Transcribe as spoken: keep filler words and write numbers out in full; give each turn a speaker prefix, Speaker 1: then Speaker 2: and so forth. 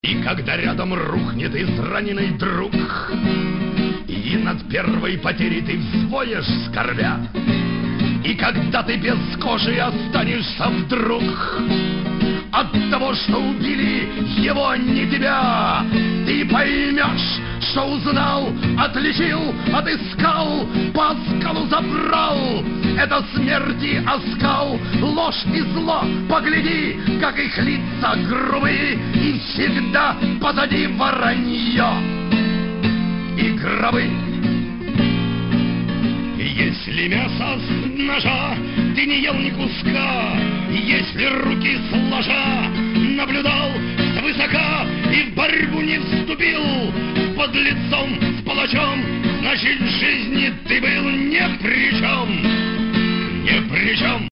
Speaker 1: И когда рядом рухнет израненный друг, и над первой потерей ты взвоешь скорбя, и когда ты без кожи останешься вдруг от того, что убили его, а не тебя, ты поймешь, что узнал, отличил, отыскал, по оскалу забрал. Это смерти оскал, ложь и зло. Погляди, как их лица грубые, и всегда позади воронье и гробы. Если мясо с ножа ты не ел ни куска, если руки сложа наблюдал свысока и в борьбу не вступил под лицом с палачом, значит, в жизни ты был ни при чем, ни при чем.